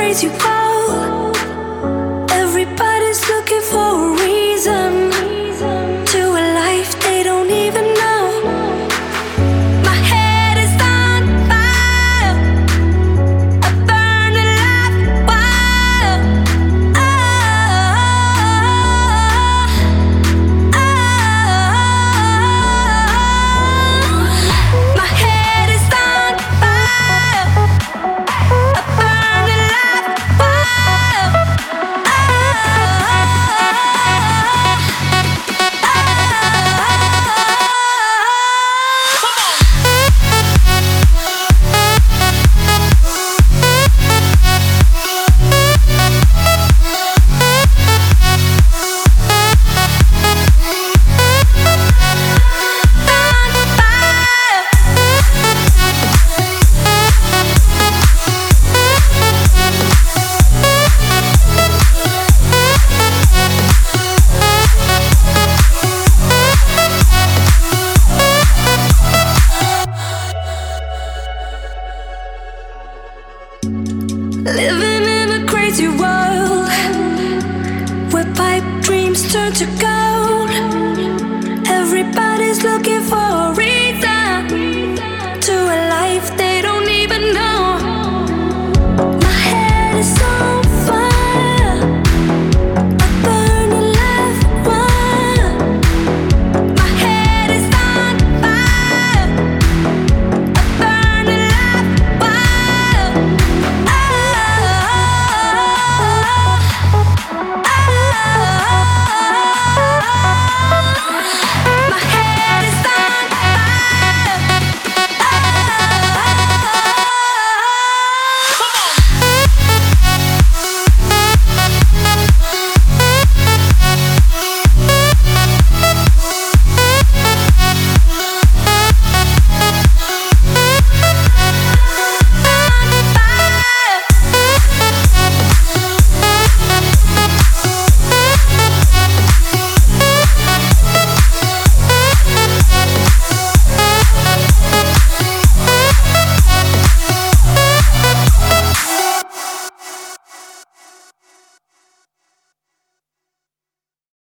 crazy world. Everybody's looking for a reason to a life they don't even know. My head is on fire, a burning life wild. Oh, oh, oh. My head is on fire, a burning life wild. Oh, living in a crazy world where pipe dreams turn to gold. Everybody's looking